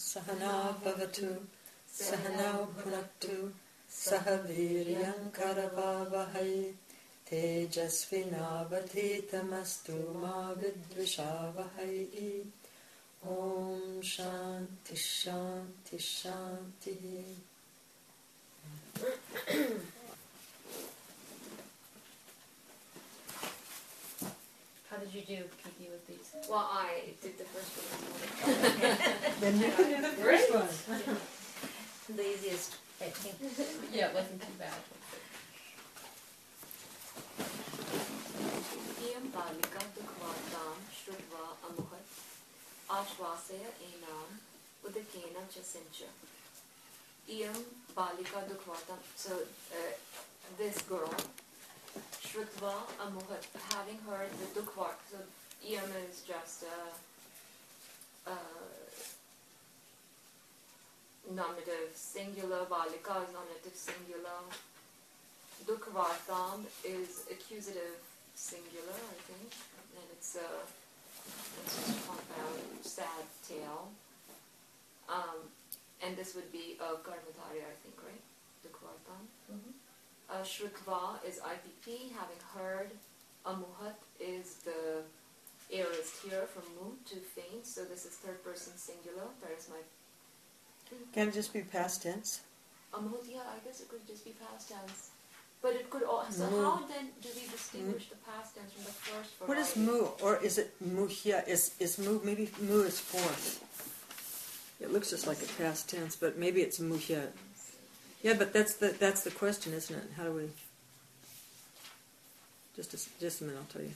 Sahana Bhavatu Sahanau Punaktu Sahaviryam Karavavahai Tejasvinavadhitamastu ma vidvishavahai. Om Shanti Shanti Shanti. How did you do, Kiki, with these? Well, I did the first one. Then you can do the first one. The easiest, I think. Yeah, it wasn't too bad. Iyam balika dukvatam shrutva amuhat ashvasaya enam udakena chasincha. Iyam balika dukvatam. So this girl, shrutva amuhat, having heard the dukvat. So iyam is just nominative singular, balika is nominative singular, dukvatam is accusative singular, I think, and it's just compound, sad tale. And this would be a karmatari, I think, right? Dukvatam. Shrutva is IPP, having heard. Amuhat is the aorist here from mu, to faint, so this is third person singular. There's my. Can it just be past tense? Amuhat, yeah, I guess it could just be past tense. But it could also. So how then do we distinguish the past tense from the first variety? What is mu? Or is it muhya? Is mu, maybe mu is fourth. It looks just like a past tense, but maybe it's muhya. Yeah, but that's the question, isn't it? How do we... Just a minute, I'll tell you.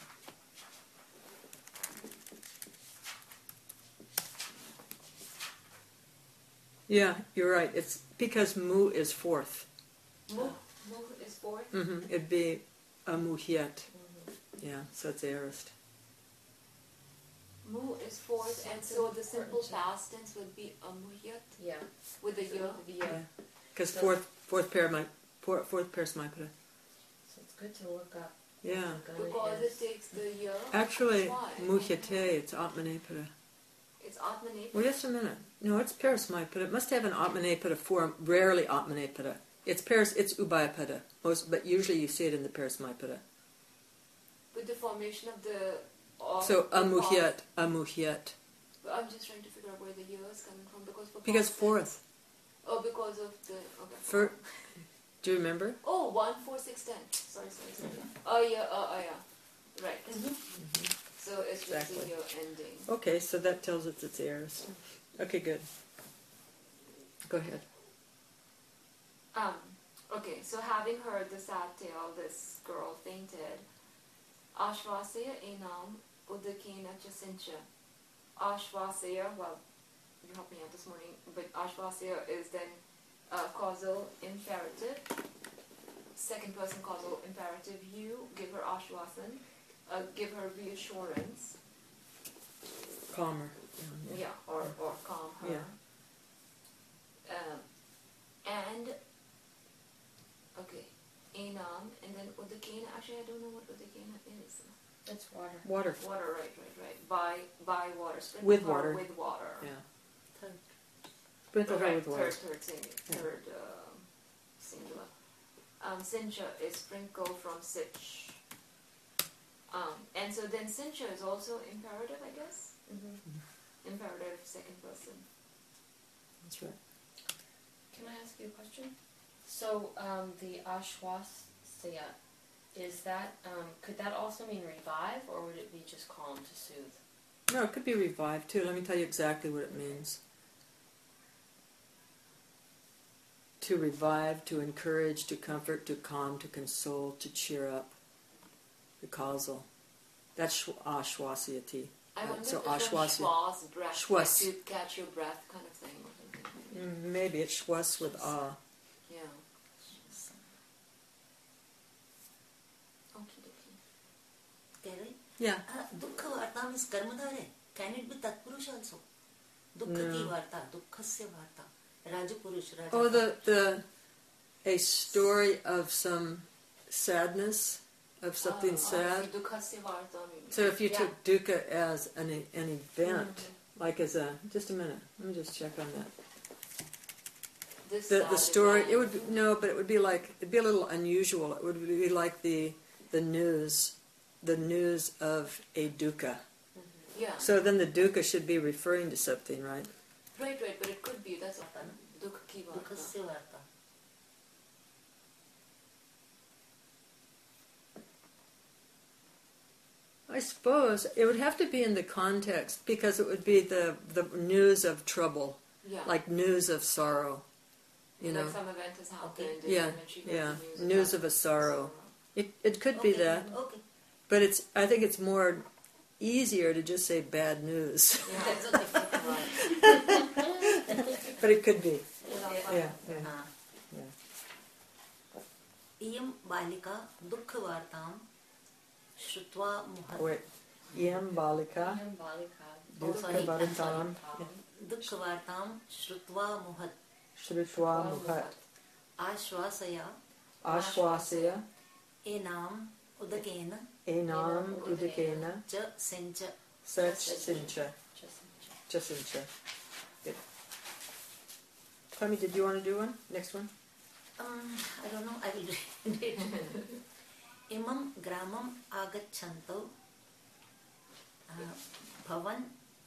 Yeah, you're right. It's because mu is fourth. Mu is fourth? It'd be a muhyat. Yeah, so it's aorist. Mu is fourth, and so the simple past tense would be a muhyat? Yeah. With the ya? Yeah. Because fourth pair is Maipara. So it's good to look up. Yeah. Because it takes the ya. Actually, muhyate, it's Atmanepara. It's Atmanepara? Well, just a minute. No, it's Parasmaipara. It must have an Atmanepara form, rarely Atmanepara. It's Ubayapada, but usually you see it in the Parasmaipara. With the formation of the... So, amuhyat. But I'm just trying to figure out where the ya is coming from, because fourth. Oh, because of the... Okay. Do you remember? Oh, 1, 4, 6, 10. Sorry. Oh, yeah. Right. So it's just the ya ending. Okay, so that tells us it's aorist. Okay, good. Go ahead. Okay, so having heard the sad tale, this girl fainted. Ashvasaya enam udakena chasincha. Ashvasaya, well, you helped me out this morning, but Ashvasaya is then causal imperative, second person causal imperative. You give her ashvasan, give her reassurance. Calm her. Yeah, or calm her. Yeah. And, okay, enam, and then udakena, actually I don't know what udakena is. It's water. Water. Water, right. By water. Sprinkle With her water. With water. Yeah. Sprinkle her with water. Third singular. Sincha is sprinkle from sich. And so then sincha is also imperative, I guess? Imperative, second person. That's right. Can I ask you a question? So, the ashwasya, is that, could that also mean revive, or would it be just calm to soothe? No, it could be revive too. Let me tell you exactly what it means. To revive, to encourage, to comfort, to calm, to console, to cheer up. The causal. That's ashwasyati. I wonder so if it's ashwasya. breath, Shwas. like to catch your breath kind of thing. Or something. Maybe it's shwas with ah. Yeah. Kelly? Yeah. Dukkha varta means karmadhare. Can it be tatpurush also? Dukkha ki varta, dukkhasya varta. Rajapurush, Raja. Oh, a story of some sadness, of something sad. Dukkasya varta means. So if you took dukkha as an event, Like as a, just a minute, let me just check on that. This The story, design. it would be, no, but it would be like, it'd be a little unusual. It would be like the news of a dukkha. Yeah. So then the dukkha should be referring to something, right? Right, but it could be, that's Dukkha ki varta. दुःखस्य वार्ता I suppose it would have to be in the context because it would be the news of trouble, Yeah. like news of sorrow, you know. Like some event has happened. and Yeah, then she heard yeah, the news about of a sorrow. sorrow. It could be Okay, that, okay. but I think it's more easier to just say bad news. Yeah. That's okay. But it could be. Yeah. हाँ. इयं बालिका दुःखवार्तां श्रुत्वा मुहत् Wait. Yam balika Yam balika. dukkha bharatam दुःखवार्तां श्रुत्वा मुहत् shrutva muhat आश्वासया ashwasya एनाम् उदकेन enam udikena च सिञ्च sach sincha chasincha. Good. Tommy, did you want to do one? Next one? I don't know, I will read it. इमं ग्रामम् आगच्छन्तौ भवन्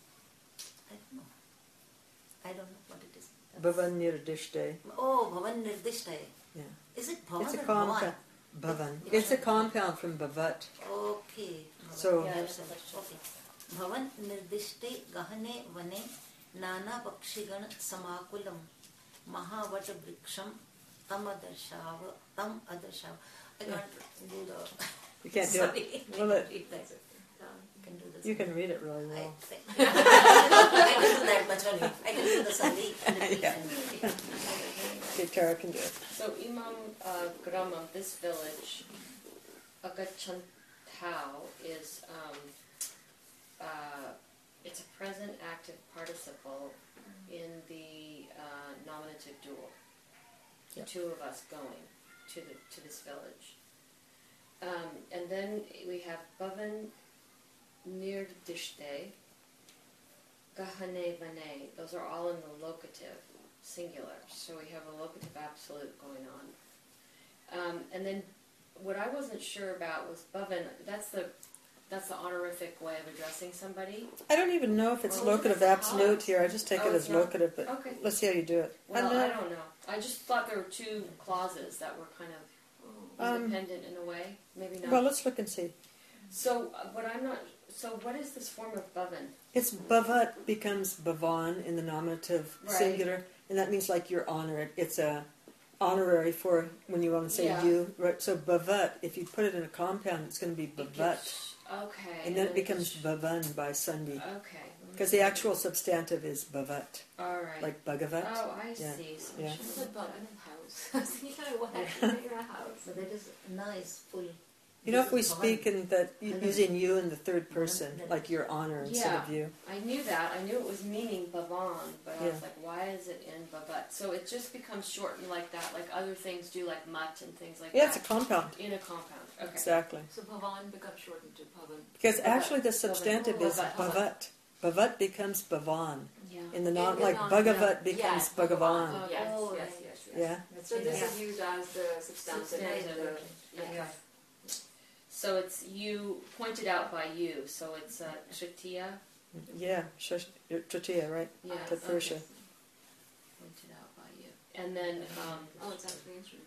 I don't know what it is. Bhavan nirdishte. Oh, Bhavan Nirdishtaye. Yeah. Is it Bhavan It's a or compound. Bhavan? Bhavan. It's a compound from bhavat. Okay. So- Yeah, Yes, okay. Bhavan Nirdishte Gahane Vane Nana Pakshigan Samakulam Mahavata Vriksham Tam Adarshav. I can't do the... You can't do Sorry. it. Well, Read that. You can do this. you can read it really well. I can do that much only. I can do the Sari. Yeah. Okay, Tara can do it. So Imam Gramam, this village, Agachantau, is it's a present active participle in the nominative dual. The Yep. two of us going to this village, and then we have Bhavan Nirdishte, Gahane Vane. Those are all in the locative singular. So we have a locative absolute going on. And then what I wasn't sure about was Bhavan. That's the honorific way of addressing somebody. I don't even know if it's Oh, locative it's not. absolute here. I just take Oh, it it's as not? locative, but Okay. let's see how you do it. Well, And, I don't know. I just thought there were two clauses that were kind of independent in a way. Maybe not. well, let's look and see. So what is this form of Bhavan? It's bhavat becomes bhavan in the nominative Right. singular, and that means like you're honored. It's a honorary for when you want to say Yeah. you. Right? So bhavat, if you put it in a compound, it's going to be bhavat, Okay. and then it becomes bhavan by sandhi. Okay. Because the actual substantive is bhavat, All right. like bhagavat. Oh, I Yeah. see. So Yeah. It's a Bhavan house. I was thinking, what? You're a house. So that is nice, full. You know, if we This is speak Bhavan. in that using you in the third person, like your honor instead of you. I knew that. I knew it was meaning Bhavan, but I was Yeah. like, why is it in Bhavat? So it just becomes shortened like that, like other things do, like Mat and things like Yeah, that. it's a compound. In a compound. Okay. Exactly. So Bhavan becomes shortened to Bhavan. Because Bhavat. actually the substantive is Bhavat. bhavat. Bhavat becomes bhavan. Yeah. In the In non, the like non- Bhagavat yeah. becomes Yes, Bhagavan. Bhagavan. Yes, Oh, yes, right. yes, yes. Yeah. So this Yeah. is used as the substantive. Substantive. Okay. So it's you pointed out by you. So it's Tritiya. Yeah. Tritiya, right? Yeah. Tatpursha. okay. Pointed out by you. And then Oh, it's actually instrument.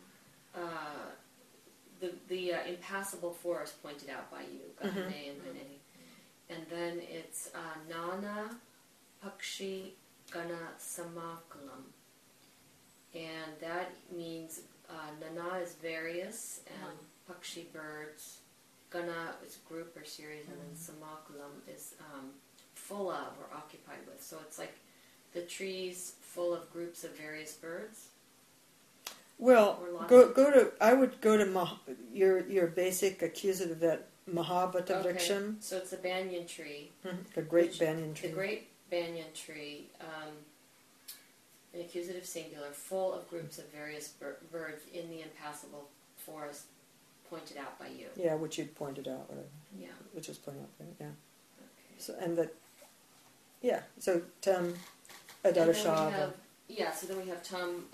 the impassable forest pointed out by you, Gahane and Vane. And then it's Nana Pakshi Gana Samakalam. And that means Nana is various, and Pakshi birds. Gana is group or series, and then Samakalam is full of or occupied with. So it's like the trees full of groups of various birds. Well, Or lots go of- to. I would go to your basic accusative that Mahabhata Okay, Vriksham, so it's a banyan tree. the great Which- banyan tree. The great banyan tree, an accusative singular, full of groups of various birds in the impassable forest, pointed out by you. Yeah, which you'd pointed out, whatever. Yeah. Which was pointed out there. Yeah. Okay. So and that Yeah. So tam And then we adarshava. have, yeah, so then we have tam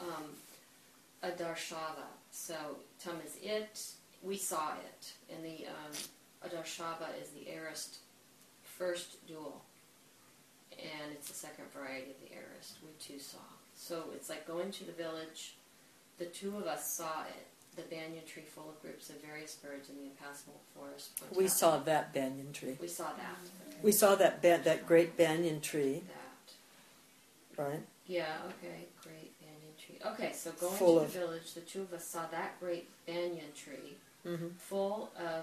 adarshava. So tam is it, we saw it. And the adarshava is the aorist first dual. And it's the second variety of the aorist, we too saw. So it's like going to the village, the two of us saw it, the banyan tree full of groups of various birds in the impassable forest. We saw that banyan tree. We saw that. We saw that great banyan tree, That. right? Yeah, okay, great banyan tree. Okay, so going Full to of- the village, the two of us saw that great banyan tree Mm-hmm. full of,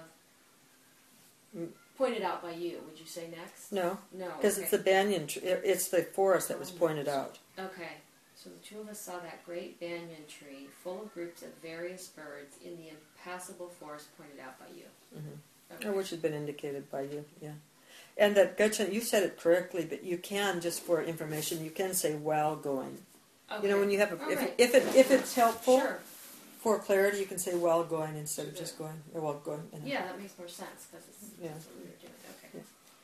Mm. pointed out by you. Would you say next? No, No, because okay. it's the banyan tree. It's the forest that was pointed out. Okay, so the two of us saw that great banyan tree full of groups of various birds in the impassable forest pointed out by you. Mm-hmm. Okay. Or which had been indicated by you, yeah. And that Gachan, you said it correctly, but you can, just for information, you can say while going. Okay. You know, when you have All if right. if it's helpful Sure. for clarity, you can say while going instead of just going or while going. You know. Yeah, that makes more sense because it's Yeah. that's what we were doing. Okay.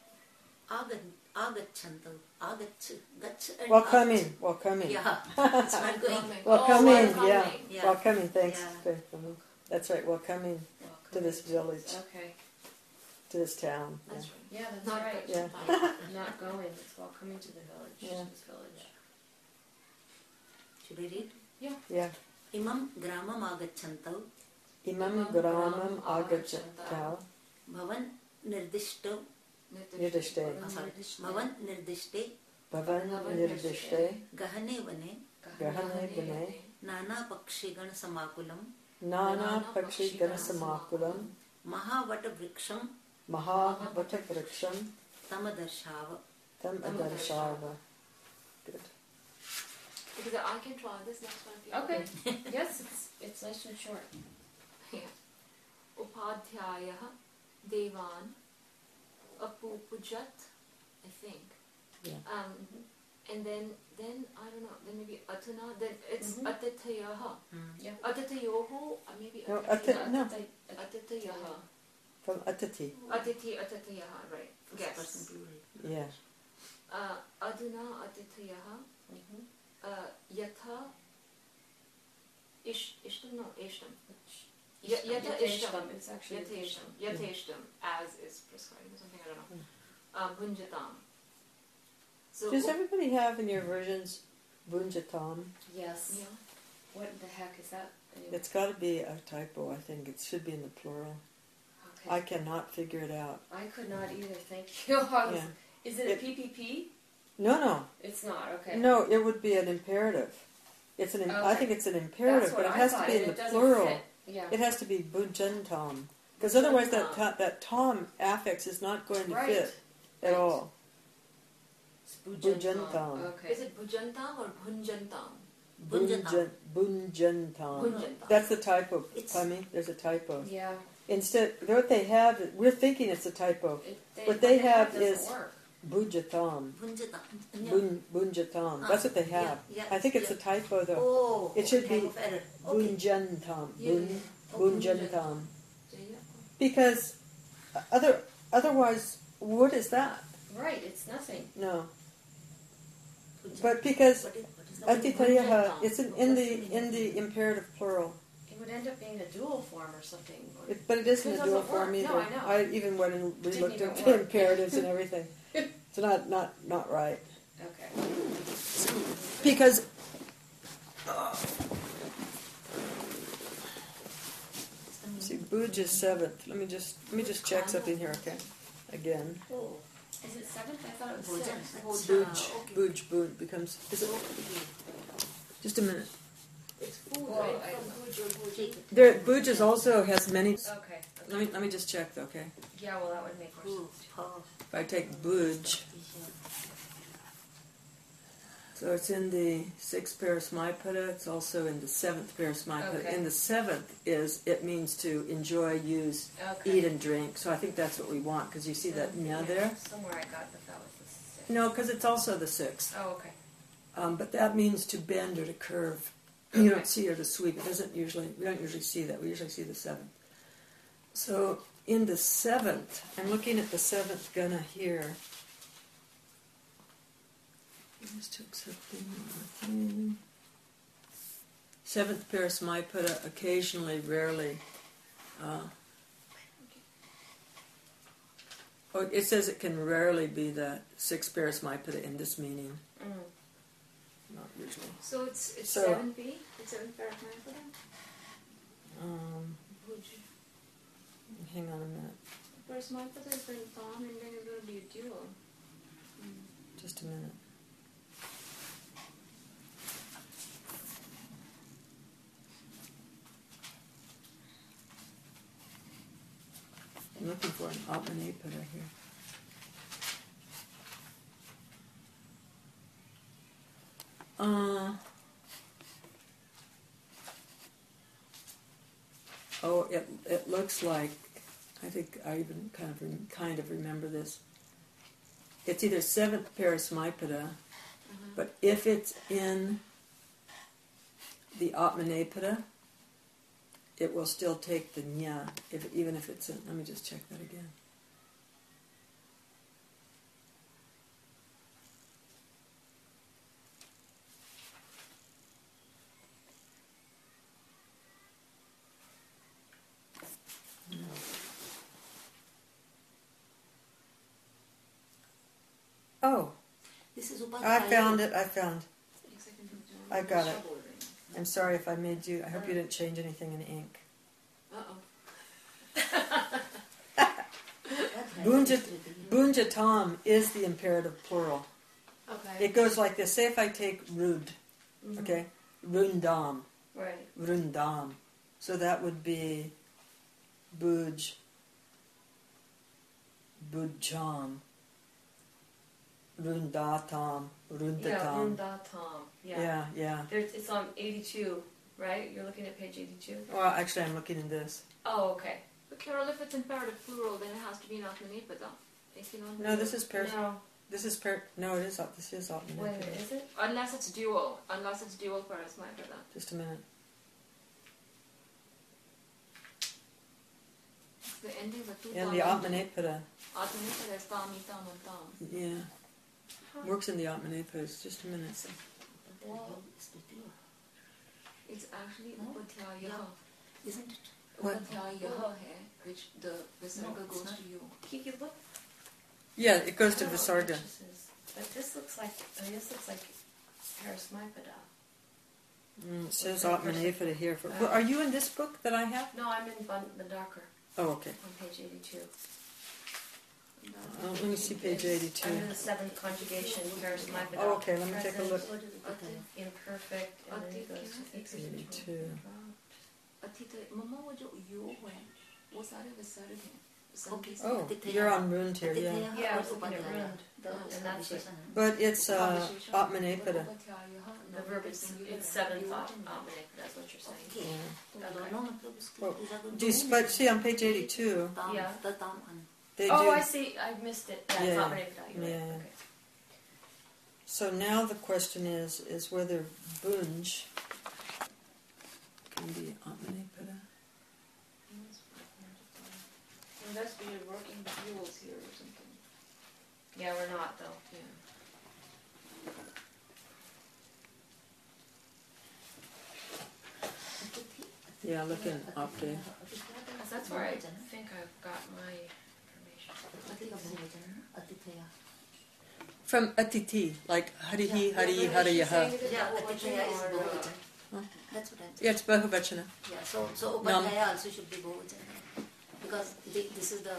Agachantam. Gach. and While ag- coming, while coming. Yeah, it's not going. While Oh, coming, while yeah. coming. Yeah. While coming, thanks. Yeah. Faith. That's right, while coming to this village, Okay. to this town. That's Yeah. right. Yeah, that's Not right. Yeah. Not going. It's while coming to the village. Yeah. This village. Should I read? Yeah. Imam gramam agachantav Imam gramam agacchata bhavan nirdishto nirdishte. bhavan nirdishte Bhavan nirdishte gahane vane gahane vane nana pakshigan samakulam nana pakshi ganasamakulam mahavata vriksham mahavata vriksham tamadarshava. tam adarshava. Good. Because I can try this next one. if you Okay. want. Yes, it's nice and short. Yeah. Upadhyayah Devan Apupujat, I think. Yeah. And then I don't know, then maybe Atana, then it's Mhm. Atatayaha. Yeah. Atatayoho, maybe No, Atatayaha. no. Atatayaha. From atati. Atatayaha, right. First person Yes. plural. Yeah. Aduna Atatayaha. Mm-hmm. Yatha Ishtam, no, Ishtam. Yata Yata Ishtam. It's actually Yateshtam. Yateshtam, as is prescribed or something, I don't know. Bunjatam. So, Does everybody have in your versions bunjatam? Yes. yeah. What the heck is that? Anyway. It's got to be a typo, I think. It should be in the plural. Okay. I cannot figure it out. I could not either. Thank you. I was- Yeah. Is it a PPP? No. It's not. Okay. No, it would be an imperative. It's an. I Okay. think it's an imperative, That's what but it I has thought, to be and in it the doesn't plural. fit. Yeah. It has to be bunjantam, because otherwise Bunjantam. that tom affix is not going to Right. fit at Right. all. It's Bujantam. Bujantam. Okay. Is it Bujantam or Bunjantam? Bunjatam. Bunjantam. Bunjantam. That's the typo. It's- Pami, there's a typo. Yeah. Instead, what they have, we're thinking it's a typo. What they have doesn't is- work. Bujatam. Bunjatam. Bunjatam. That's what they have. Yeah, I think it's yeah. a typo though. Oh, It should type be of error. Okay. Bunjantam. Yeah, yeah. Oh, Bunjantam. Yeah. Because otherwise, what is that? Right. It's nothing. No. Bunjatam. But because What is the word? atitayaha, Bunjatam. it's in the imperative plural. It would end up being a dual form or something. Or But it isn't It a dual doesn't form work. either. No, I know. I even went and Didn't re-looked even at the work. imperatives and everything. It's not right. Okay. Because see, Buj is seventh. Let me just check something here, okay? Again, Oh, Is it seventh? I thought it was Bhujan. sixth. Buj becomes. Is it? Just a minute. It's food, Well, right? I- From Buj or Buj. take it. There, Buj is also has many. Okay. Let me just check, though, okay? Yeah. Well, that would make more Oh, sense. oh, If I take Buj, so it's in the sixth parasmaipada. It's also in the seventh parasmaipada. Okay. In the seventh it means to enjoy, use, Okay. eat, and drink. So I think that's what we want because you see that now Yeah, there. Somewhere I got that was the sixth. No, because it's also the sixth. Oh, okay. But that means to bend or to curve. You don't see or to sweep. It doesn't usually. We don't usually see that. We usually see the seventh. So in the seventh, I'm looking at the seventh gana here. Just accepting. Seventh Parasmaipada, occasionally, rarely. It says it can rarely be the sixth Parasmaipada in this meaning. Not usually. So it's So- 7B? It's 7 Parasmaipada? Hang on a minute. Parasmaipada is in Tam and then it's going to be a dual. Just a minute. I'm looking for an Atmanepada here. It looks like, I think I even kind of remember this. It's either seventh Parasmaipada, but if it's in the Atmanepada, it will still take the nya, even if it's in. Let me just check that again. No. Oh, This is Upadhyaya. I found it. I got it. Trouble. I'm sorry if I made you. I hope you didn't change anything in ink. Bunjatam is the imperative plural. Okay. It goes like this. Say if I take rud, okay, rundam, Right. rundam. So that would be buj, bujam, rundatam, rundatam. Yeah, Rundatam. Yeah. Yeah. It's on 82, right? You're looking at page 82? Well, actually, I'm looking in this. Oh, okay. But Carol, if it's imperative plural, then it has to be an Atmanepada. If you don't No, this is No. This is no, it is. This is Wait, Atmanepada. is it? Unless it's dual. Unless it's dual Parasmaipada. Just a minute. The endings are two In the Atmanepada, Atmanepada is tam, itam, and tam. yeah, works in the Atmanepada. Just a minute. Well, it's actually Upadhyaya. Isn't it? What? Upadhyaya hai, which the Visarga goes to you. Kiki, look. Yeah, it goes to I don't know Visarga. what this is. But this looks like Parasmaipada. It says Atmanepada here. Well, are you in this book that I have? No, I'm in Bandakar Oh, okay. on page 82. Let me see page 82. Under the seventh conjugation, Parasmaipada. Oh, okay, let me take a Present, look. Imperfect, and then it goes to 82. Atita, Mama, wo jo yo hai, wo sare Visarga hain. Okay. Oh, you're on Rund here, yeah. Yeah, I was looking at Rund. And that's it. But it's Atmanepada. The verb is it's seventh Atmanepada, that's what you're saying. Okay. Yeah. तो दोनों मतलब उसकी Well, पूजा को But see, on page 82, ताम, Yeah. the ताम and they Oh, do. I see. I missed it. Yeah, it's Yeah. Atmanepada. You're right. Yeah. Okay. So now the question is whether bunj can be Atmanepada. Unless we are working the duals here or something. Yeah, we're not though. Yeah, look in Apte. 'Cause that's where I think I've got my information. अति का बहुवचन अतिथया From Atiti, like Harihi, Hari, Yeah, Hariyaha. yeah अतिथया is बहुवचन Huh? that's what I'm saying Yeah, it's Bahuvachana. yeah so upadhyaya also should be बहुवचन because this is the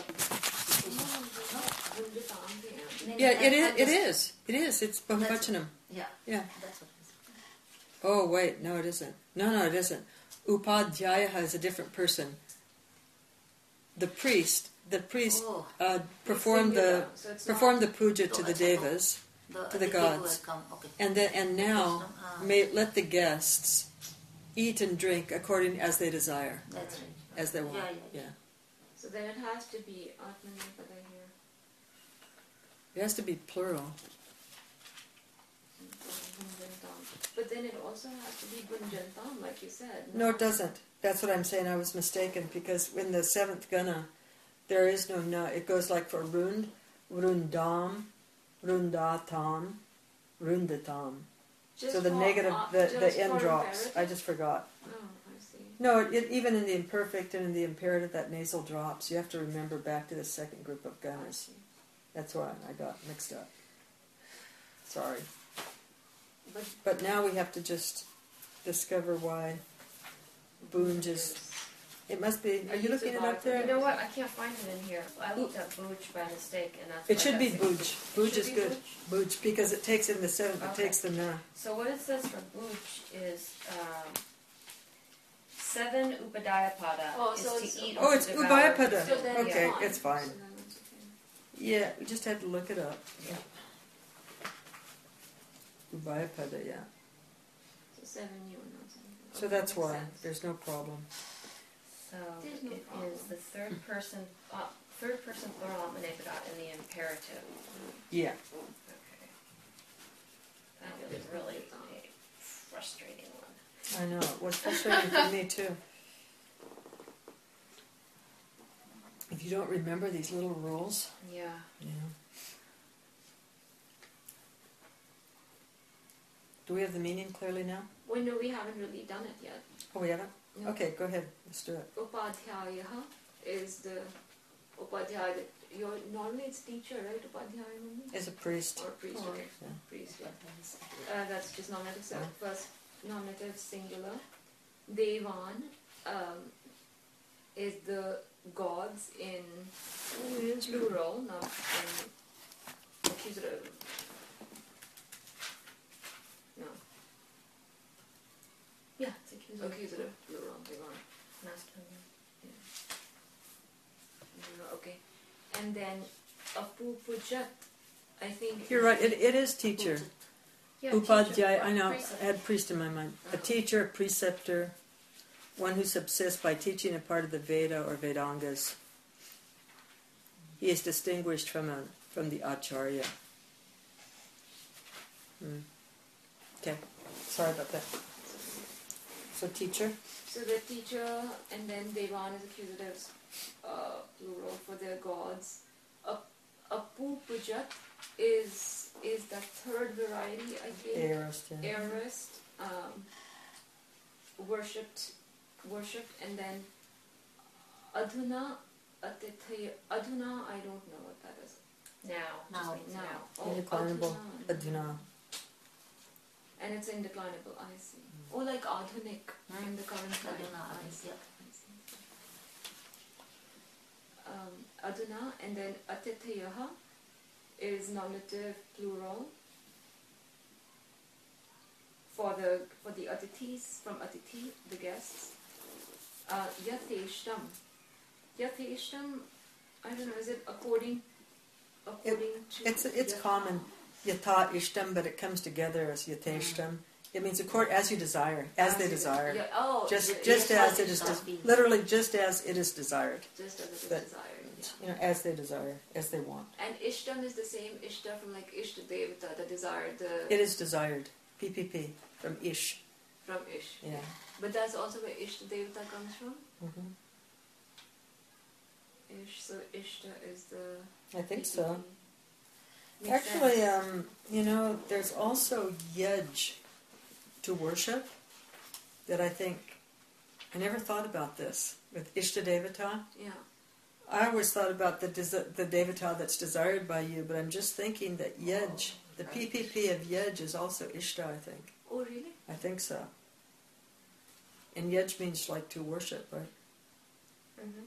Yeah, it is. It's Bahuvachanam. yeah Yeah. that's what I'm saying Oh, wait, no, it isn't. No, it isn't. Upadhyaya is a different person. The priest Oh. performed the performed the puja to the So, devas, to the Aditya who gods. has come okay and now let the guests eat and drink according as they desire, that's right as they want. Yeah. So then it has to be Atmanepada here. It has to be plural. But then it also has to be Gunjantam, like you said. No, it doesn't. That's what I'm saying. I was mistaken because in the seventh gana, there is no na. It goes like for rund, rundam, rundatam, rundatam. Just So the for, negative, just the N for drops. imperative? I just forgot. Oh, I see. No, even in the imperfect and in the imperative, that nasal drops. You have to remember back to the second group of I gunners. see. That's why I got mixed up. Sorry. But But now we have to just discover why Boonj is... It must be... Are you looking it up there? You know what? I can't find it in here. I looked up Booch by mistake, and that's It why I should got be 60. Booj. Booj should is be good. Booch? Booj, because it takes in the seventh. It Okay. takes the na. So what it says for Booch is 7 Upadhyapada Oh, is so to it's- eat Oh, or it's to devour. Ubhayapada. so then Okay, fine. it's fine. So then it's okay. Yeah, we just had to look it up. Yeah. Ubhayapada, yeah. So 7 you and not 7. So that's why. There's no problem. So There's no it problem. is the third person plural Atmanepada in the imperative. Yeah. Okay. That was really a frustrating one. I know. It was frustrating for me too. If you don't remember these little rules, Yeah. you know. Do we have the meaning clearly now? Well, no, we haven't really done it yet. Oh, we haven't? No. Okay, go ahead. Let's do it. Upadhyayaha is the Upadhyaya that normally it's teacher, right? Upadhyaya normally? As a priest. Or priest, Or- okay. Yeah. Priest, yeah. That's just nominative. So Yeah. first nominative singular. Devan is the gods in plural, not in accusative. No, Yeah, it's accusative. accusative plural. Devan. Masculine. Okay, and then apupujat. I think You're right. It is teacher. Yeah, Upadhyaya, teacher. I know. Priest. I had priest in my mind. A teacher, a preceptor, one who subsists by teaching a part of the Veda or Vedangas. He is distinguished from the Acharya. Okay, sorry about that. So teacher? So the teacher, and then Devan is accusatives, plural for their gods. Apupujat is the third variety, I think. Aorist, yeah. Aorist, worshipped, and then Adhuna, Adhuna, I don't know what that is. Now. Now. Just means Now. now. Indeclinable. Adhuna. Adhuna. And it's indeclinable, I see. Oh, like Adhunik in the current time. Adhuna, I see. yeah. Adhuna, and then Atithayaha is nominative plural for the Atithis, from Atithi, the guests. Yatheshtam. Yatheshtam, I don't know, is it according to... It's Yatha? common. Yatha ishtam, but it comes together as yateshtam. It means as you desire, as they desire. Yeah, oh, Just yes, as it is, literally just as it is desired. just as it is but- desired. Yeah. You know, as they desire, as they want. And Ishtam is the same Ishta from like Ishta Devata, the desired, It is desired. PPP from Ish. from Ish. Yeah. But that's also where Ishta Devata comes from. hmm Ish, so Ishta is the. I think so. Makes Actually, sense. you know, there's also Yaj to worship that I think, I never thought about this with Ishtadevata. Yeah. I always thought about the Devata that's desired by you, but I'm just thinking that Yaj, the PPP of Yaj is also Ishta, I think. Oh, really? I think so. And Yaj means like to worship, right? Mm-hmm.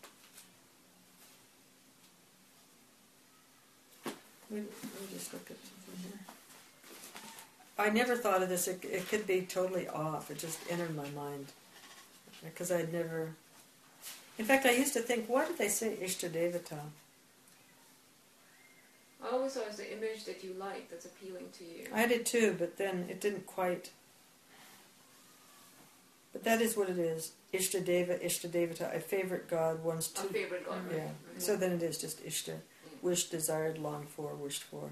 Let me just look at something here. I never thought of this. It could be totally off. It just entered my mind. Because I'd never... In fact, I used to think, why did they say Ishtadevata? I always saw it as the image that you like, that's appealing to you. I did too, but then it didn't quite... But that is what it is. Ishtadevata, a favorite god, one's A two... favorite god, right? Yeah. Right. So then it is just Ishta. Wished, desired, longed for, wished for.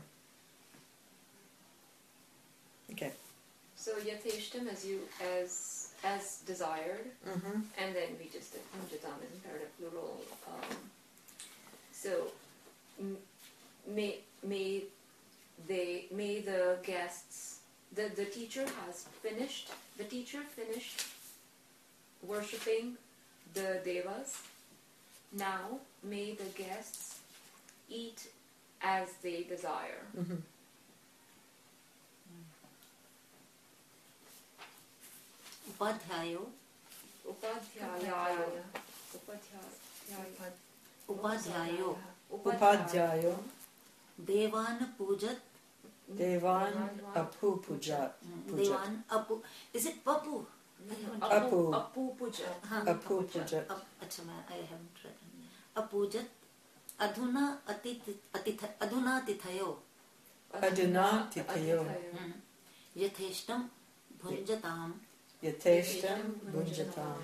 Okay. So Yatheshtam as desired, Mm-hmm. and then we just did Anjatam as imperative plural. So may may the guests, the teacher finished worshipping the devas. Now may the guests eat as they desire. Mhm. Upadhyayo. Upadhyaya. Upadhyayo. Upadhyayo. Devan pujat. Devan apu pujat. Devan apu. Is it papu? Apu. Apu puja. Apu pujat. Achha, I haven't read. Apujat. Adhuna adhuna tithayo. Aduna titayo. Yatheshtam bhunjatam. Yateshtam bunjatam.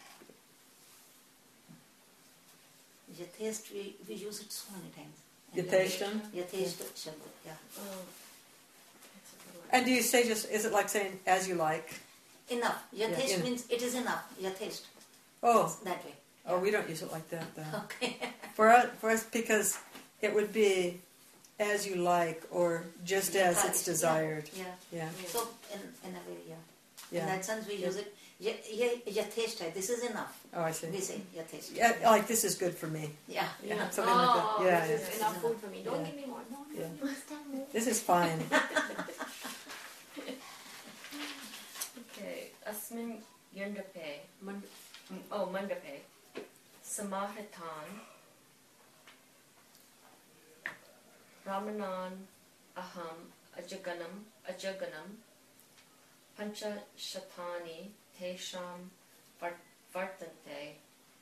Yathest, we use it so many times. Yateshtam. Yatheshta shabda, yeah. Oh, that's a good one. And do you say just, is it like saying as you like? Enough. Yathesht Yeah. means it is enough. Yathesht. Oh, That way. oh, we don't use it like that though. Okay. For us, because it would be as you like or just as it's desired. Yeah. Yeah, So, in a way, yeah. In yeah. that sense, we use it. Yatheshta. This is enough. Oh, I see. We say yatheshta. Yeah, like this is good for me. Yeah. Yeah, something like that. Yeah, This yeah. is enough food for me. Don't Yeah. give me more. No, Yeah. you must have more. This is fine. Okay, asmin yandape. Mandape. Samahritan. Ramanan aham ajaganam. Pancha shatani tesham vartante.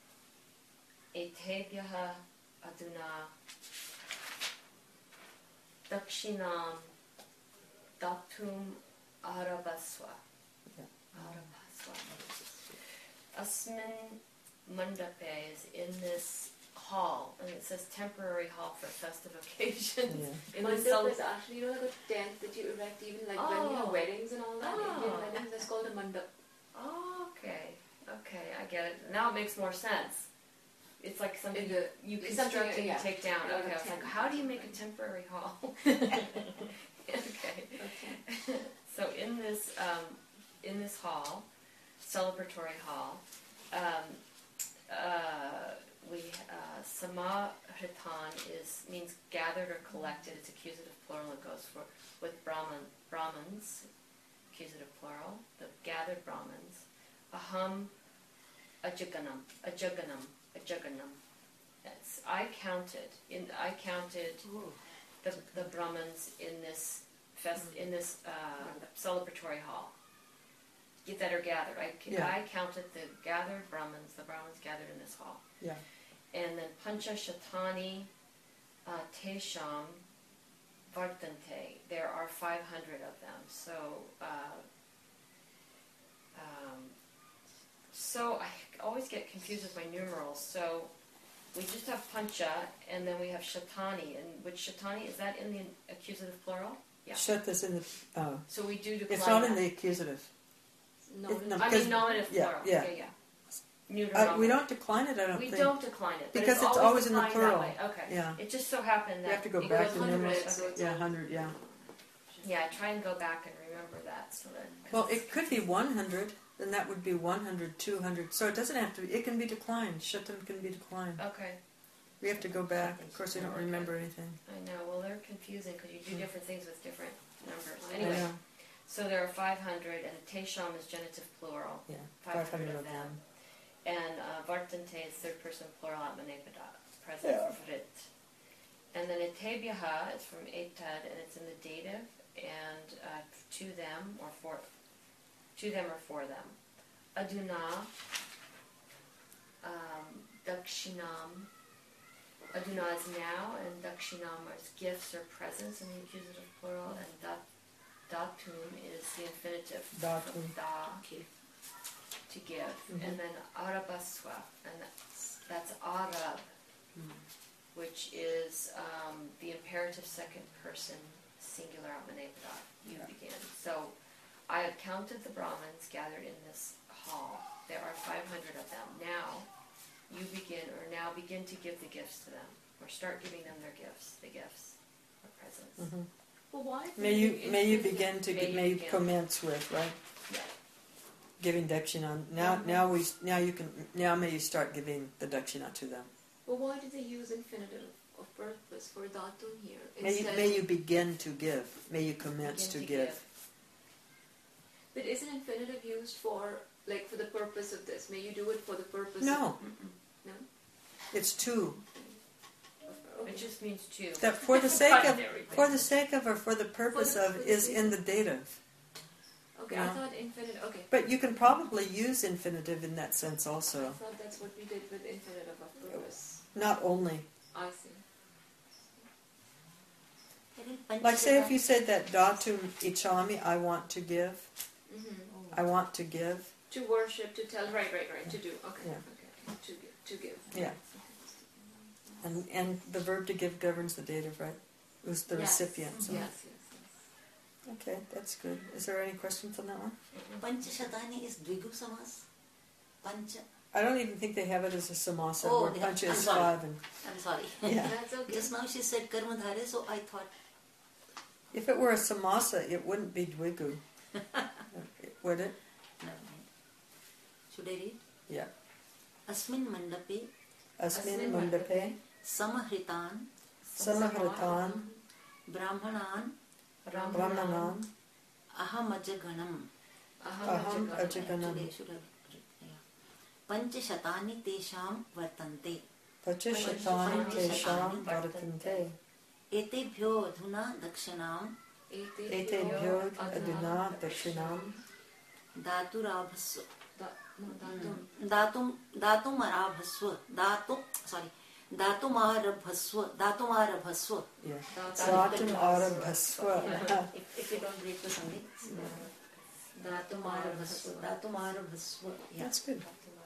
Etebyaha aduna. Dakshinam datum arabaswa. Arabaswa. Asmin Mandape is in this hall, and it says temporary hall for festive occasions. Yeah. In the Mandap is actually, like a tent that you erect even like when you have Oh. weddings and all that. Indian Oh. weddings, that's called a mandap. Oh, okay, I get it. Now it makes more sense. It's like something In the- you it's construct something, and you yeah. take down. Like a Okay, I was like, tent. how do you make a temporary hall? Okay. So in this hall, celebratory hall, we Samahritan means gathered or collected. It's accusative plural. It goes with Brahmins, accusative plural. The gathered Brahmins. Aham ajaganam. I counted the Brahmins in this celebratory hall that are gathered. I counted the gathered Brahmins, the Brahmins gathered in this hall. Yeah. And then Pancha Shatani Tesham Vartante. There are 500 of them. So I always get confused with my numerals. So we just have Pancha, and then we have Shatani. And which Shatani, is that in the accusative plural? Yeah. Shut this in the. So we do decline It's not in that. the accusative. No, It- no, I because- mean nominative yeah, plural. yeah. Yeah. Neuter We nominative. don't decline it. I don't We think. don't decline it. But Because it's always in the defined plural. that way. Okay. Yeah. It just so happened that You have to go it back goes to 100, numerals. so it's Yeah, all- 100. Yeah. Yeah, I try and go back and remember that so that. Well, it could be 100. Then that would be 100, 200. So it doesn't have to be. It can be declined. Shatam can be declined. Okay, We have to go back. Of course, we don't remember anything. I know. Well, they're confusing because you do different things with different numbers. I Anyway, Yeah. so there are 500, and Tesham is genitive plural. Yeah. 500 of them. And Vartante is third person plural at Manepada, present vrit. And then Etebyaha is from Etad, and it's in the dative, and to them or for them. Aduna, Dakshinam. Aduna is now, and Dakshinam is gifts or presents in the accusative plural, and Datum is the infinitive. Datum. Da, Okay. to give. Mhm. And then Arabaswa, and that's Arab, which is the imperative second person singular Atmanepada. You begin. So I have counted the Brahmins gathered in this hall. There are 500 of them. Now you begin to give the gifts to them, or start giving them their gifts, the gifts or presents. Mhm. Well, why? May you begin to May you commence with, right? Yeah. Giving dakshina. Now may you start giving the dakshina to them. Well, why did they use infinitive of purpose for dhatu here? May you begin to give. May you commence to give. But isn't infinitive used for the purpose of this? May you do it for the purpose No. of... No? It's to. Okay. It just means to. That for the sake of or for the purpose For the- of for the is reason. in the dative. Okay, No. I thought infinitive... Okay. But you can probably use infinitive in that sense I also. thought that's what we did with infinitive of purpose. Not only. I see. Like say if you said that datum ichami, I want to give. Mm-hmm. I want to give. To worship, to tell... Right. To do. Okay. Yeah. Okay. To give. Yeah. And the verb to give governs the dative, right? It was the Yes. recipient. So. Yes. Okay, that's good. Is there any questions on that one? Panchashatani is Dvigu Samas. Pancha. I don't even think they have it as a samasa Oh, where they pancha have- is I'm sorry. 5 and I'm sorry. yeah. That's okay. Just now she said Karmadhare, so I thought. If it were a samasa, it wouldn't be dvigu. Would it? No. Should I read? Yeah. Asmin Mandape Asmin mandape Samahritan samahritan Brahmanan brahmanan Ahamajaganam. aham ajaganam Should I? Yeah. Panchashatani Tesham Vartante. pachashatani tesham varatante Etebhyo Adhuna Dakshanam etebhyo aduna dakshinam Daturabhasva. Datum. Datumarabhasva. Datumarabhasva. yeah. Datum arabhasva. If you don't break the Sandhi. Datumarabhasva. Yeah. That's good.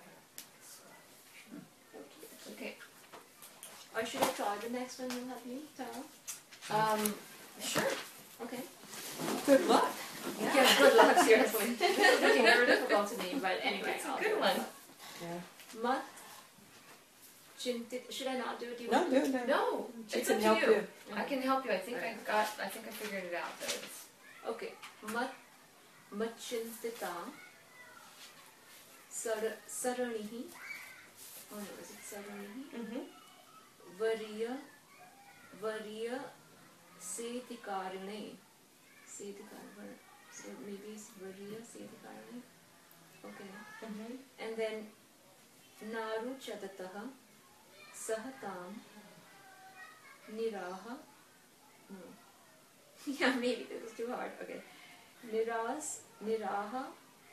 Okay. Or should I try the next one you have me, Tara? Sure. Okay. Good luck. Yeah, good luck, seriously. This is looking very difficult to me, but anyway. It's I'll a do good it. one. Yeah. Mat Chintit. Should I not do it? Do you No, want do to? it. No, She it's can up help to you. you. I can help you. I think Right. I figured it out. Though. Okay. Machintita Saranihi. Oh no, is it Saranihi? Variya Setikarane. Setikarane. So maybe it's Variya Setikarane. Okay. And then Naru Chadataha Sahatam Niraha. No. Yeah, maybe this is too hard. Okay. Niraha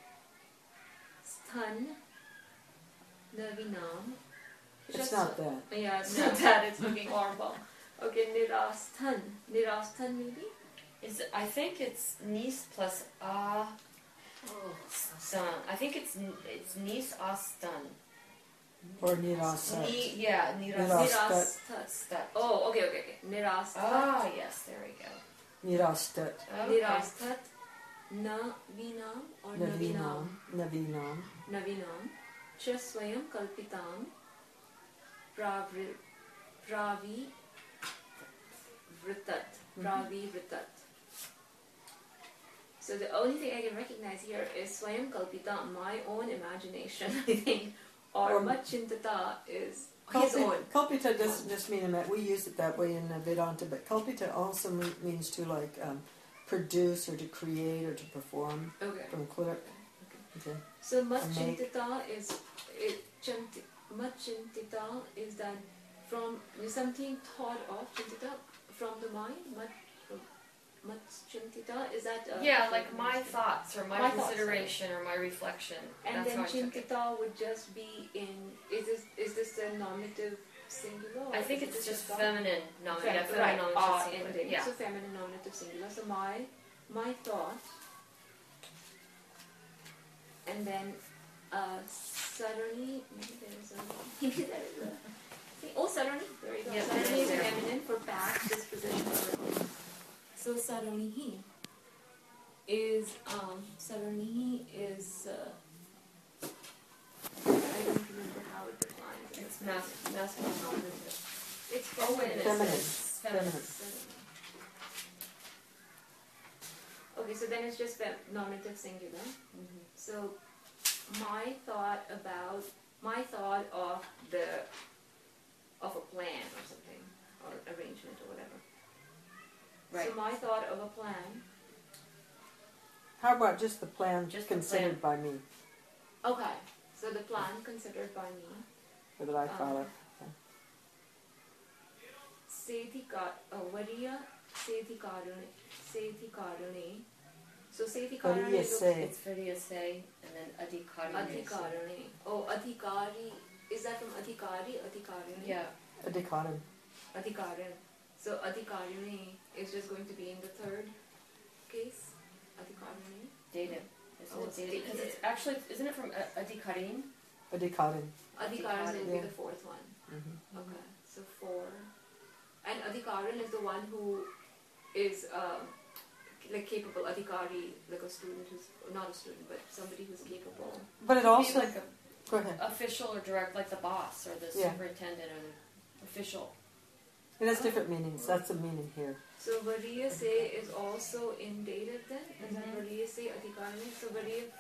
Sthan Navinam. It's not that. Yeah, it's not that. It's looking horrible. Okay, Nirasthan. Nirasthan maybe? I think it's Nis plus Stan. I think it's Nis Astan. Or nirasat. Nirastat. Nirastat. Oh, okay. Nirastat. Ah, yes, there we go. Nirastat. Okay. Nirastat. Navinam or Navinam. Navinam. Cha swayam kalpitam. Pravi Vritat. So the only thing I can recognize here is Swayam Kalpita, my own imagination, I think, or Machintata is his own. Kalpita doesn't just mean we use it that way in Vedanta, but Kalpita also means to produce or to create or to perform Okay. from clerk. Okay. So Machintata Machintita is that from something thought of Chintita from the mind. Machintita is that like my thoughts or my consideration or my reflection. And That's then how I took it. Chintita would just be in. Is this a nominative singular? Or I think is it's it just feminine nominative. Right. Nominative Ending. singular. Yeah. So feminine nominative singular. So my thought, and then Sarani. Maybe there is a. Oh, Sarani. There you go. Yeah, Sarani is there. feminine for past disposition. So Saranihi is I don't remember how it defines. It's masculine nominative. It's Oh, wait a minute. Feminine. It's feminine. Okay, so then it's just nominative singular. Mm-hmm. So my thought of a plan or something, or arrangement or whatever. Right. So my thought of a plan. How about just the plan Just the considered by me, Okay, so the plan considered by me. or that I thought of? Variya Sethikarane. So What do Sethikarane you looks say? It's Vidya say, and then Adhikari. Adhikarane. Oh, Adhikari. Is that from Adhikari? Adhikarane? Yeah. A dichotomy. Adhikaran. So Adhikarane is just going to be in the third case. Adhikarane. Dative. Oh, it's Dative? Because dative. it's actually, isn't it from Adhikarin? A dichotomy. Adhikaran will be Yeah. the fourth one. Mm-hmm. Okay, so 4. And Adhikaran is the one who is like capable. Adhikari, like a student who's not a student, but somebody who's capable. But it Be also, like a go ahead. official or direct, like the boss or the Yeah. superintendent or the official. It has different meanings. That's the meaning here. So Variya Se is also in dative then? Is that Mhm. Variya Se Adhikarane? So Variya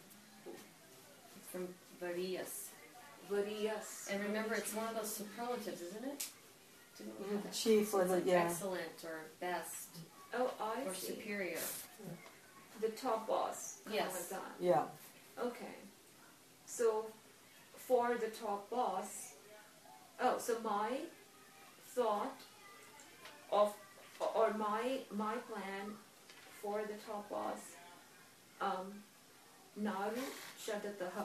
From Variyas. Variyas. And remember, it's one of those superlatives, isn't it? Didn't we have that? Chief So or it's the, like yeah. excellent or best Oh, I or see. superior. The top boss. Kind Yes. of like that. Yeah. Okay. So, for the top boss, so my thought of, or my plan for the top boss, Naru Shadataha.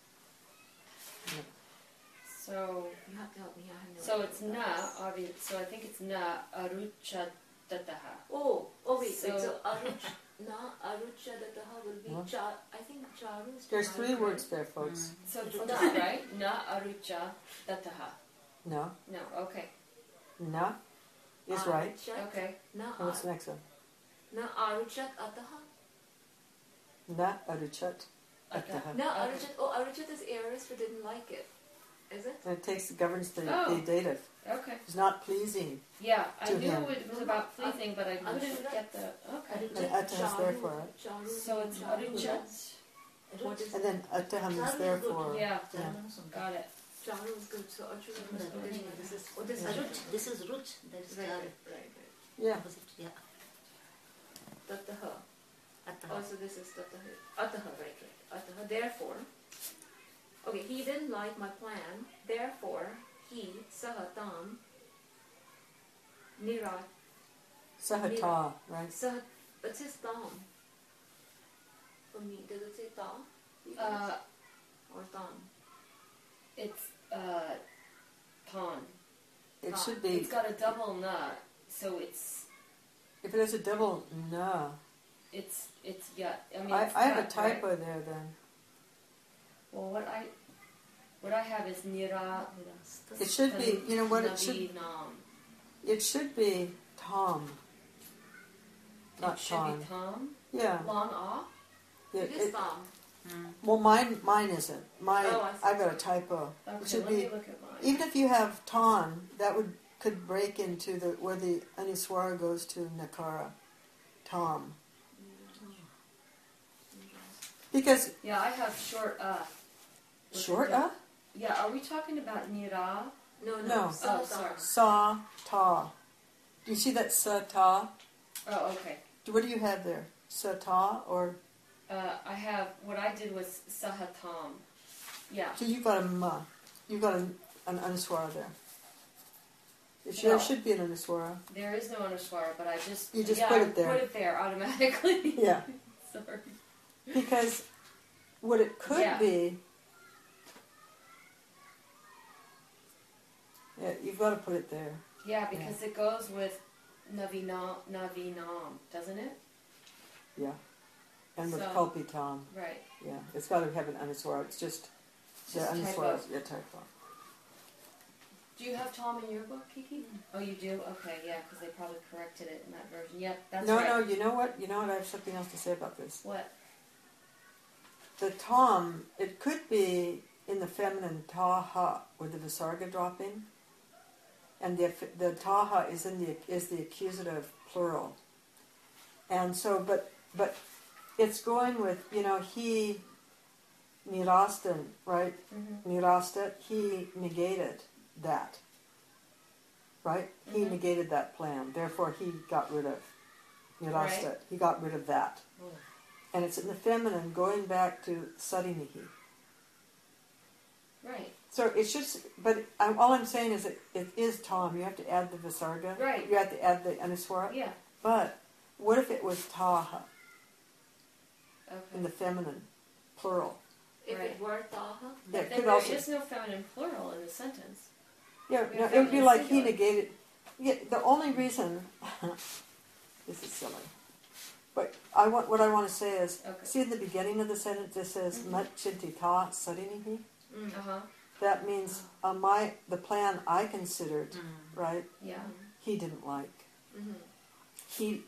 So, You have to help me, I have no so idea it's what na, that is. obvious. So I think it's na aruchadataha. Oh wait, So- so Aruchadataha will be What? I think Charu is There's Charu, 3 right? words there, folks. So it's na, right? Na aruchadataha. No. No, okay. Na is right. Aruchat, Okay. Na And what's the next one? Na Aruchat Ataha. Na aruchat ataha. No, Okay. Aruchat. Oh, Aruchat is aorist but didn't like it. Is it? And it governs the Oh. dative. Okay. It's not pleasing. Yeah, I To knew him. it was about pleasing, but I couldn't get the. Okay. And ataha is there for it. Charu. So it's aruchat. What is And then ataham is there for. Yeah, Yeah. got it. Charu is good. So Aruchat is good. This is Aruch, this is Ruch, that is right, Charu. right. Yeah. Opposite, yeah. Tataha. Attaha. Oh, so this is Tataha. Ataha, right. Ataha. Therefore, okay, he didn't like my plan. Therefore, he Sahatam Nira Sahata, right? Sah. It says Tam. For me, does it say Tam? Or Tam? It's ton. It Ah, should be, It's got a double na, so it's if it has a double na, yeah. I mean, I it's have a not right. typo there then. Well, what I have is nira. It should be, you know what, Navinam. it should be Tom, not It should Tom. be Tom. Yeah. Long ah. It is Tam. Well, mine isn't. Oh, I see. I've got a typo. Okay, It should let me be, look at mine. even if you have Ton, that could break into where the Anuswara goes to Nakara. Tom. Because, Yeah, I have short with short the- Yeah, are we talking about nira? No. No. Oh, sorry. sa, ta. Do you see that sa, ta? Oh, okay. What do you have there? Sa, ta, or, I have, what I did was sahatam. Yeah. so you've got a ma. You've got an Anuswara there. No. There should be an Anuswara. There is no anuswara, but I just... You just yeah, put I it there. put it there automatically. Yeah. Sorry. Because what it could Yeah. be, yeah, you've got to put it there. Yeah, because it goes with navinam, doesn't it? Yeah. And with So- Kalpitam. Right. Yeah. It's got to have an Anuswara. It's just the Just Anuswara. typo. Yeah, typo. Do you have Tom in your book, Kiki? Oh, you do? Okay, yeah, because they probably corrected it in that version. Yep, that's No, right. no, you know what? I have something else to say about this. What? The Tom, it could be in the feminine taha with the visarga dropping. And the taha is the accusative plural. And so, but but it's going with, he nirastan, right? Mm-hmm. Nirasta, he negated that, right? He Mhm. negated that plan. Therefore, he got rid of nirasta. Right. He got rid of that. Oh. And it's in the feminine, going back to sarinihi. Right. So it's just, but all I'm saying is it is Tom. You have to add the visarga. Right. You have to add the anuswara. Yeah. But what if it was taha Okay. in the feminine, plural? If Right. it were taha, Yeah, it Then could there also. is no feminine plural in the sentence. Yeah, we no, have it would be feminine like he singular. negated. Yeah, the only reason. This is silly. But what I want to say is, Okay. see in the beginning of the sentence it says Mhm. mat chintita sarinihi. Uh-huh. That means the plan I considered, right? Yeah. He didn't like. Mm-hmm.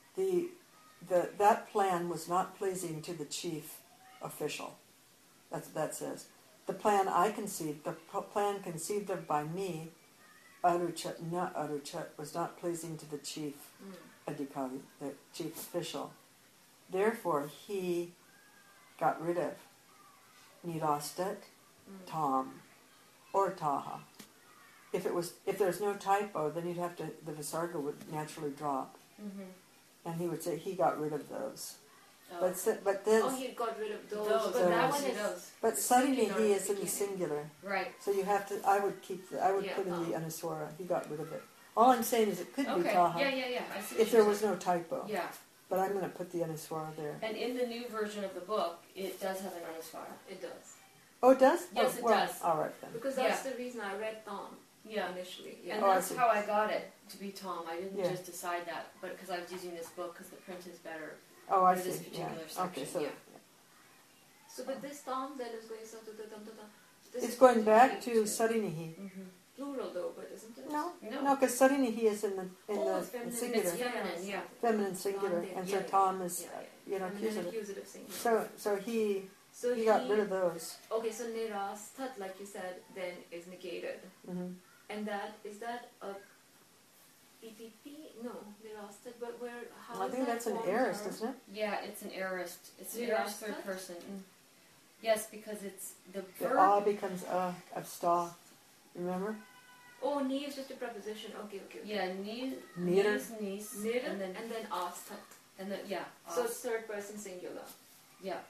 That plan was not pleasing to the chief official. That's what that says. The plan I conceived, the plan conceived of by me, aruchat, was not pleasing to the chief adhikari, the chief official. Therefore, he got rid of nirastat, Tom, or taha. If there's no typo, then you'd have to, the visarga would naturally drop. Mm-hmm. And he would say he got rid of those. Oh. But then, Oh, he got rid of those. Those. But that Those. one is Those. but the suddenly singular he at is the in the beginning. singular. Right. So you have to. I would Yeah, put in the taha. anuswara. He got rid of it. All I'm saying is it could be Okay. taha Yeah. I see what if there you're was saying. no typo. Yeah. But I'm going to put the anuswara there. And in the new version of the book, it does have an anuswara. It does. Oh, it does? Yes, Oh, it well, does. All right then. Because that's the reason I read Tom Yeah. initially. And Yeah. Oh, I that's see. how I got it to be Tom. I didn't Yeah. just decide that, but because I was using this book because the print is better. Oh, I for see. this particular Yeah. section, Okay, so yeah. So, but this Tom that is going this it's is going back to be sarinihi. Mm-hmm. plural though, but isn't it? No, No. because sarinihi is in the Oh, it's feminine. singular, It's feminine, yeah. feminine singular, Tom, and so yeah, Tom is Yeah. And then accusative. accusative singular. So he So got rid of those. Okay, so nirastat, like you said, then is negated. Hmm. And is that a PPP? No, nirastat, but how I is think that that's an formed, aorist, or- isn't it? Yeah, it's an aorist. It's an You aorist asked third that? person. Yes, because it's the The verb. ah becomes of sta. Remember? Oh, ni is just a preposition. Okay. Yeah, niece, Neither. niece, Nir and then astat. yeah. So it's third person singular. yeah,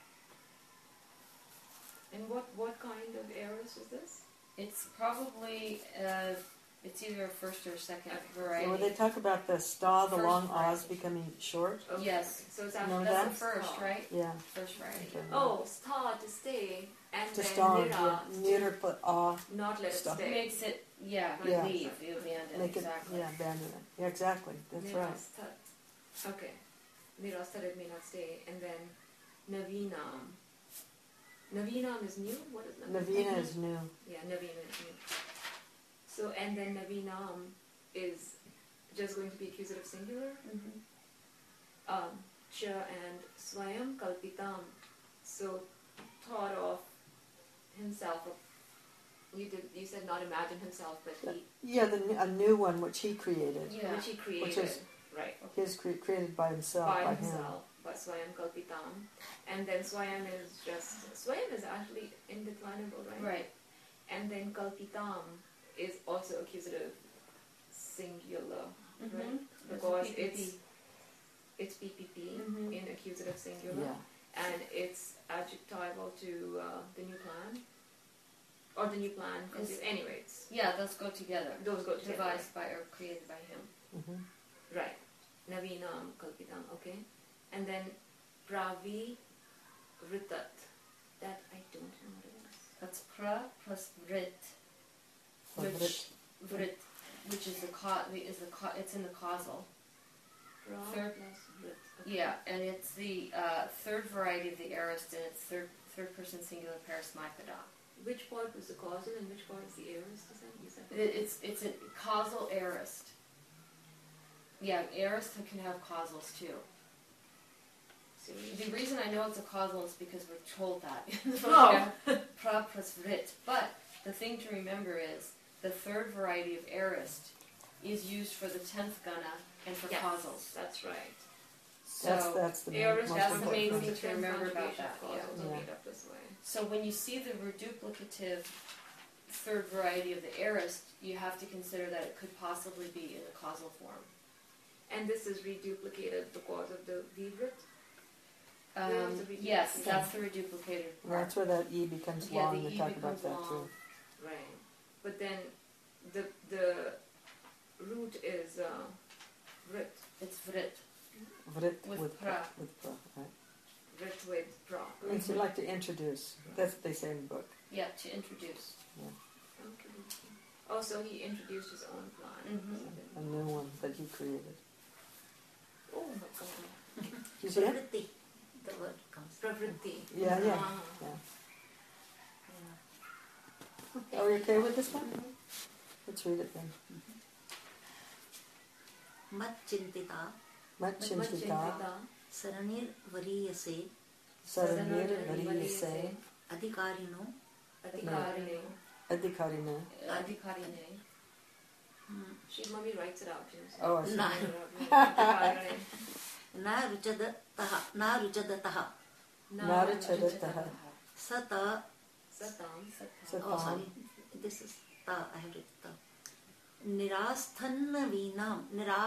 And what kind of aorist is this? it's probably it's either a first or second So variety. when they talk about the sta, the First long variety. ahs becoming short. Okay. Yes. So it's No, actually That's that- the first, sta. right? Yeah. First variety. Okay. Oh, sta to stay, and To then sta, nira yeah. Near put ah, not let it Sta. stay. Makes it Yeah. leave, you abandon make it, exactly. yeah, abandon it. Yeah, exactly. That's right. Nirastat. Okay. Nirastat, it may not stay. And then navinam. Navinam is new? What is navinam? Navina is new. Yeah, navina is new. So, and then navinam is just going to be accusative singular. Mhm. Cha and swayam kalpitam. So, thought of himself. You said not imagine himself, but he, Yeah, a new one which he created. Yeah. which he created. Which is- right. His created by himself, By by himself, by Swayam Kalpitam. And then Swayam is actually indeclinable, right? Right. And then Kalpitam is also accusative singular, Mhm. right? That's Because PPP. it's PPP Mhm. in accusative singular, Yeah. and it's adjectival to the new plan. Or the new plan, Is- anyway, it's, Yeah, those go together. those go together. Devised by or created by him. Hmm. Right. Navinam Kalpitam, okay. And then Pravi Vritat. That I don't know what it is. That's pra plus vrit, So which is it's in the causal. Pra Third. plus Vrit. Okay. Yeah, and it's the third variety of the aorist, and it's third person singular parismipeda. Which part was the causal and which part is the aorist? You said? It's a causal aorist. Yeah, aorist can have causals too. Seriously? The reason I know it's a causal is because we're told that in the Oh. book. Pra plus vrit. But the thing to remember is the third variety of aorist is used for the 10th gana and for Yes, causals. that's right. So That's the that's most the important main thing. thing to remember about Conjugation that. clause Yeah. also Yeah. made up this way. So when you see the reduplicative third variety of the aorist, you have to consider that it could possibly be in the causal form. And this is reduplicated because of the vibrat. Where's the Yes, reduplicated? that's the reduplicated part. That's where that E becomes Yeah, long. the They E talk about becomes that too. long. Right. But then the root is vrit. It's vrit. Vrit With with pra. with pra, right? Vrit with pra. It means you like to introduce. That's what they say in the book. Yeah, to introduce. Okay. Oh, so he introduced his own plant. Mhm. A new one that he created. Oh, that's okay. You see it? Pravritti, the word comes. Pravritti. Yeah, yeah. Ah. Yeah. Yeah. Are we okay with this one? Let's read it then. Mat chintita Machintita saranir variyase saranir variyase adhikarino Adhikarine. adhikarina. Adhikarine. She mommy writes it out. Oh, I see. Na. Adhikarine. na ruchadataha Naruchadataha sata Satam. oh satam sorry this is ta I have written ta nirasthannavinam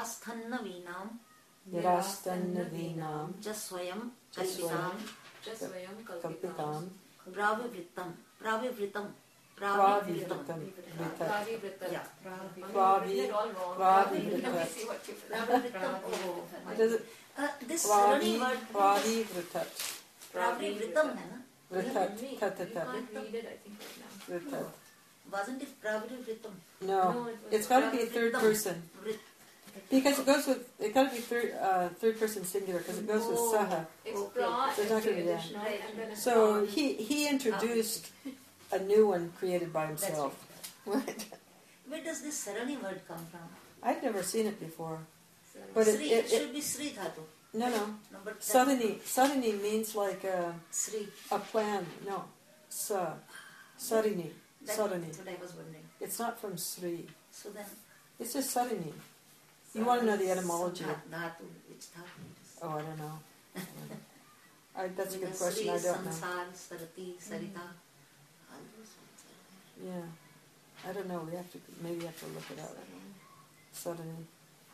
nirastannavinam jaswayam Jaswayam kalpitam Jasvayam kalpitam kalpitam. pravivritam pravivritam vritat Pravivritam. yeah Pravi- It all wrong. Pravivritam. Let me see what you pravivritam oh Does it this pravi Sarani word pravivritat pravivritam hai na vritat You tatata can't read it, I think, right now. vritat. wasn't it pravivritam No, it was it's got to be third Pravivritam. person because it goes with. It got to be third person singular because it goes with Oh. saha. It's Okay. pra So is it's not the gonna be that. additional, and then it's So pra. he introduced a new one created by that's himself. right where does this sarani word come from I've never seen it before. So, But Sri it should be Sri dhatu no. no but that- Sarini means like Sri a plan. No, Sarini. that's Sarini. what I was wondering It's not from Sri. so then It's just Sarini. You want to know the etymology? dhatu which dhatu it is Oh, I don't know. That's a good Because question. Sri, I don't know. Sansar, Sarati, Sarita. All those ones are there. Yeah, I don't know. We have to maybe have to look it up. Sarini.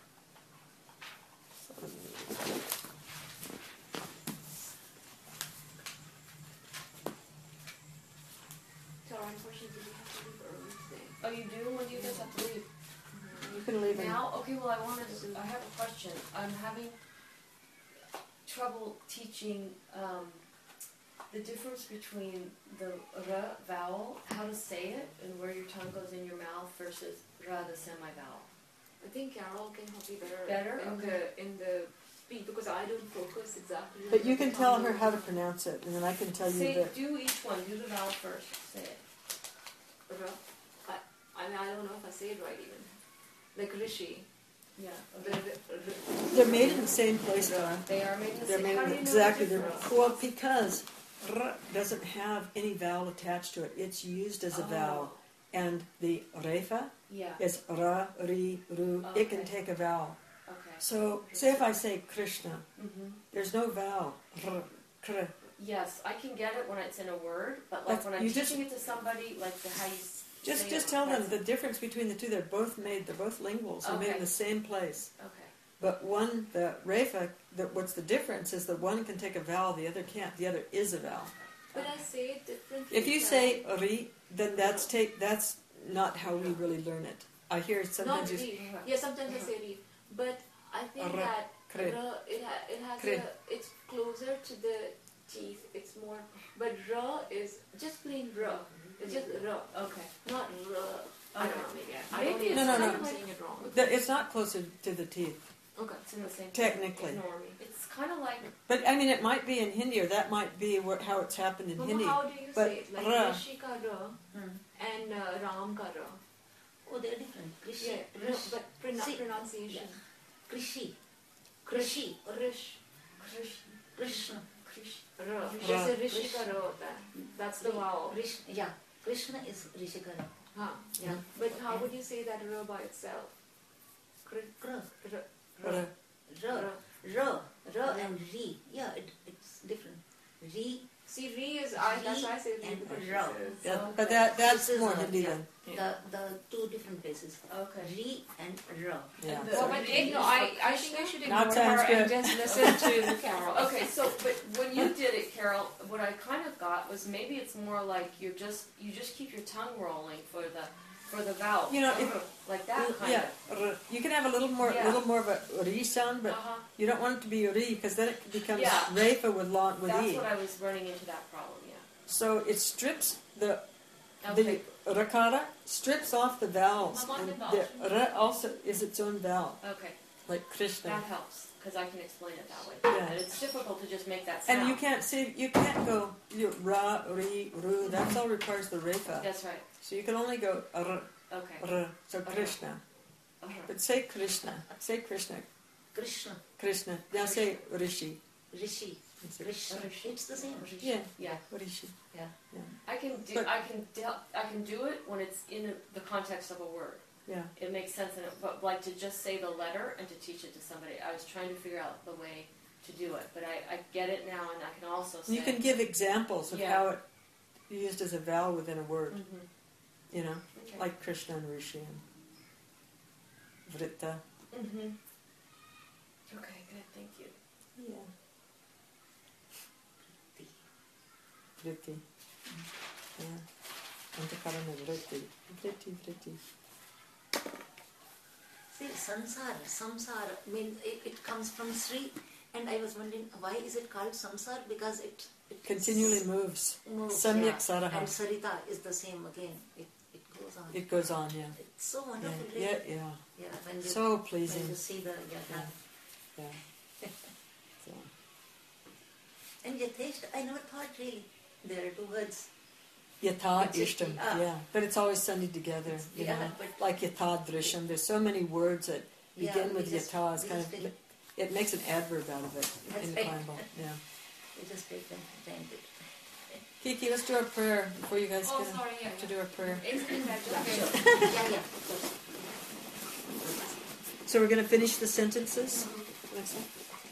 So unfortunately, we have to leave early today. Oh, you do? When do you guys have to leave? You can leave it. Now? Okay, well, I have a question. I'm having trouble teaching the difference between the r vowel, how to say it, and where your tongue goes in your mouth versus ra, the semi-vowel. I think Carol can help you better, Better? in the speech because I don't focus exactly. But on you what can the tell tongue her is. how to pronounce it, and then I can tell you Say, that. do each one. Do the vowel first. Say it. I mean, I don't know if I say it right even. Like Rishi. Yeah. The, Okay. They're made in the same place, Don. They are made in the They're same. made How in do you know exactly the the difference? well because r doesn't have any vowel attached to it. It's used as a vowel, and the refa Yeah. is ra, ri, ru. It can Okay. take a vowel. Okay. So, say if I say Krishna, Mm-hmm. there's no vowel. R, kr. Yes, I can get it when it's in a word, but like That's- when I'm you teaching just- it to somebody, like the how you say Just it, tell them that's- the difference between the two. They're both linguals. They're made in Okay. the same place. Okay. But one, the refa, what's the difference is that one can take a vowel, the other can't. The other is a vowel. but I say it differently. If you say ri, then that's not how we really learn it. I hear not sometimes you read. Yeah, sometimes I say read, but I think Ra, that kre. it has Kre. it's closer to the teeth. It's more, but ra is just plain ra. It's just ra, Okay. not ra. I don't know. Maybe I Maybe don't it's know. No, no, I'm no. saying it wrong. It's not closer to the teeth, Okay. It's in the same. technically. Ignore me. It's kind of like But I mean, it might be in Hindi, or that might be how it's happened in Mama, Hindi. how do you but say it? Like ra. Rishi ka ra and Ram ka ra. Oh, they're different. Krishi. Yeah, no, but See. pronunciation. Krishi. Krishi. Rish. Krishna. Ra. Ra. जैसे ऋषि का र होता है. That's the vowel. Yeah. Krishna is Rishikara. Huh. Yeah. But how would you say that ra by itself? Kra. Ra. Ra. Ra. Ra. Ra and Ri. Yeah, it's different. Ri See, Re is, that's why I say and Re. Ra. Yeah, but that's This is more not, Hindi yeah. then. The two different places. Okay. Ri and Ra. Yeah. Well, but I think I should ignore Not her and Sanskrit. just listen to Carol. Okay, so but when you did it, Carol, what I kind of got was maybe it's more like you just keep your tongue rolling for the vowel. You know, like that kind of. You can have a little more of a ri sound, but you don't want it to be ri because then it becomes refa with That's e. what I was running into that problem. Yeah. So it strips the Okay. rakara strips off the vowels. Mama, And the the ra also is its own vowel, Okay. like Krishna. That helps because I can explain it that way. Yeah. And it's difficult to just make that sound. And you can't go ra, ri, ru. That all requires the refa. That's right. So you can only go r, Okay. r. So Krishna. But say Krishna. Say Krishna. Krishna. Krishna. Now say Rishi. Rishi. Krishna. Rishi. It's the same. Yeah. Yeah. Rishi. Yeah. I can do it when it's in the context of a word. Yeah. It makes sense, but like to just say the letter and to teach it to somebody, I was trying to figure out the way to do it. But I get it now, and I can also say... You can give examples of Yeah. how it used as a vowel within a word. Mhm. You know, Okay. like Krishna and Rishi and Vritta. Mm-hmm. Okay, good, thank you. Yeah. Vritti. Yeah. Antakarana vritti. Vritti. See, samsara means it comes from Sri, and I was wondering why is it called samsara? Because it Continually moves. moves. Samyak saraha. And sarita is the same again. It goes on. It goes on, yeah. It's so wonderful. Yeah, really. yeah. Yeah, when you, So when pleasing. you see the yata. Yeah. So. And yatesht, I never thought really there are two words. Yatha It's just- Ishtam, yeah. But it's always sunny together, you Yeah, know. but- Like Yatha Drisham. There's so many words that Yeah, begin with we just- Yatha. It's we kind just of, did- it makes an adverb out of it That's in the right. Bible. Yeah. We just take them granted. Kiki, let's do our prayer before you guys Oh, get sorry, yeah. to do our prayer. It's okay. Yeah, of course. So we're going to finish the sentences. Next one.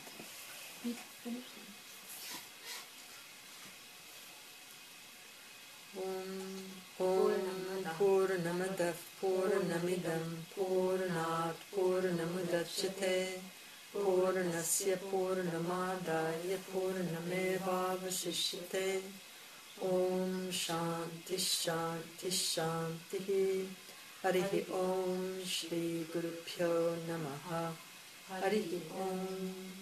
Purnamadav Purnamidam Purnat Purnamudachyate Purnasya Purnamadaya Purnamevavashishyate Om Shanti Shanti Shanti Harihi Om Shri Guru Pyo Namaha Harihi Om